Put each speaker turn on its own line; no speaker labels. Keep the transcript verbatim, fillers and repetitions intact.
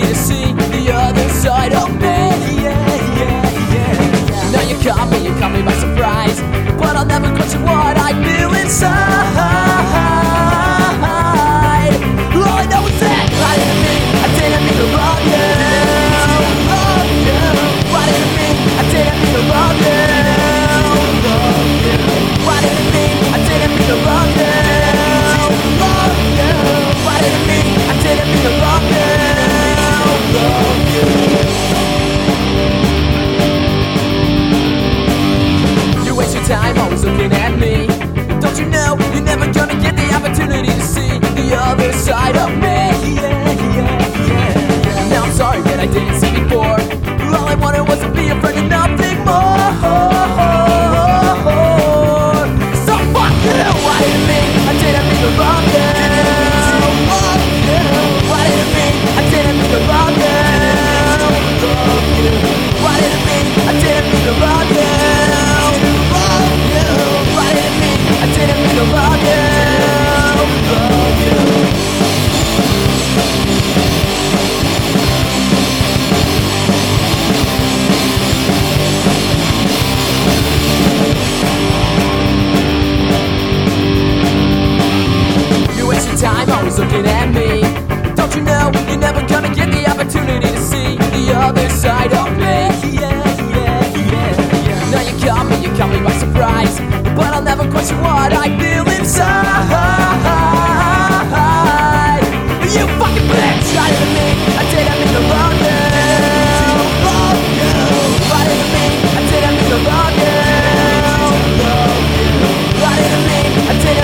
to see the other side of me. Yeah, yeah, yeah. Now you caught me, you caught me by surprise, but I'll never question what I feel inside. All I know is that I didn't mean, I didn't mean to wrong you. Why didn't mean, I didn't mean to wrong you. Why didn't mean, I didn't mean to wrong you. Why didn't mean, I didn't mean to wrong you. You waste your time always looking at me. Don't you know you're never gonna get the opportunity to see the other side of me? Yeah, yeah, yeah. Now I'm sorry that I didn't see before. All I wanted was to be a friend and nothing more. So fuck you. Why didn't mean, I didn't mean to wrong you. Why didn't mean, I didn't mean to wrong you. Why didn't mean, I didn't mean to wrong you. Why didn't mean, I didn't mean to wrong you. You waste your time always looking at me. Don't you know you're never gonna get the opportunity to see the other side of me? Yeah, yeah, yeah, yeah. Now you caught me, you caught me by surprise, but I'll never question what I feel inside.